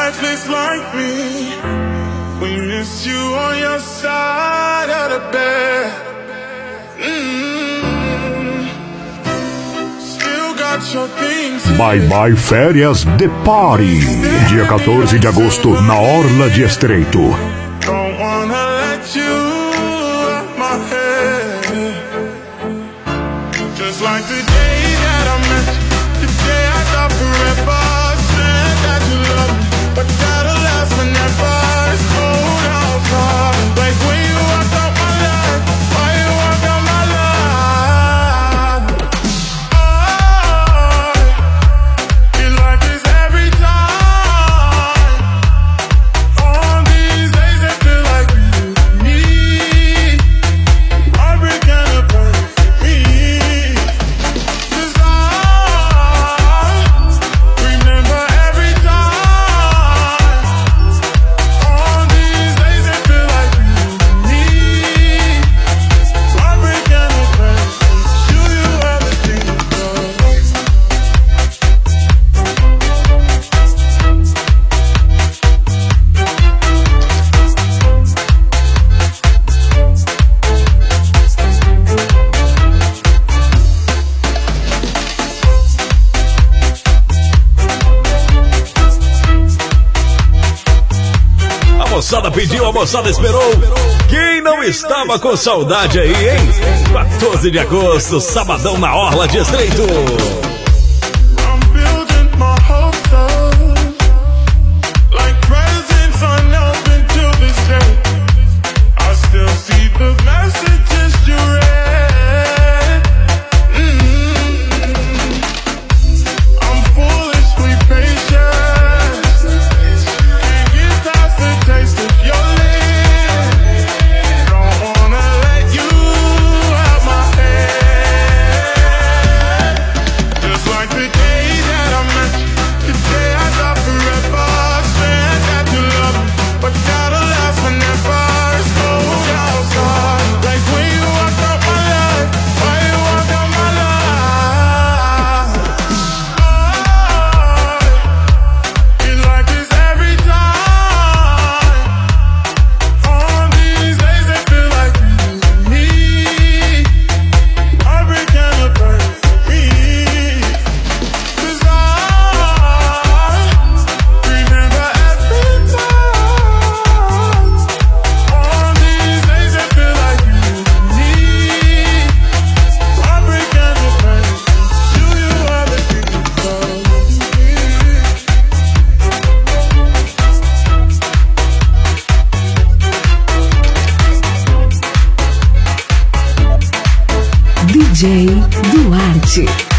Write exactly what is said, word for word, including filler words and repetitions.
lifeless like me. We miss you on your side of the bed. Mm-hmm. Still got your things. Bye Bye Férias The Party, dia quatorze de agosto na Orla de Estreito. Don't wanna let you out my head. Just like the day that I met you, the day I thought forever. Said that you love me, but that'll last forever. It's cold outside, like when you walked out my life. Why you walked out my life? I feel like this every time. On these days it feel like you and me. Heartbreak and a perfect me. 'Cause I remember every time. On these days it feel like you and me. Heartbreak and a perfect. Do you ever think of? A moçada pediu, a moçada esperou. Quem não estava com saudade aí, hein? quatorze de agosto, sabadão na Orla de Estreito. I'm building my hopes up, like presents unopened till this day. I still see the messages you read. Mm-hmm. I'm foolishly patient. Can't get past the taste of your lips. Don't wanna let you out my head. Just like the day that I met you, the day I thought forever. Said that you love me, but that'll last forever. It's cold outside, like when you walked out my life. Why you walked out my life? I feel like this every time. On these days it feel like you and me. Heartbreak and a perfect me. 'Cause I remember every time. On these days it feel like you and me. Heartbreak and a perfect. Do you ever think of me? D J Duarte.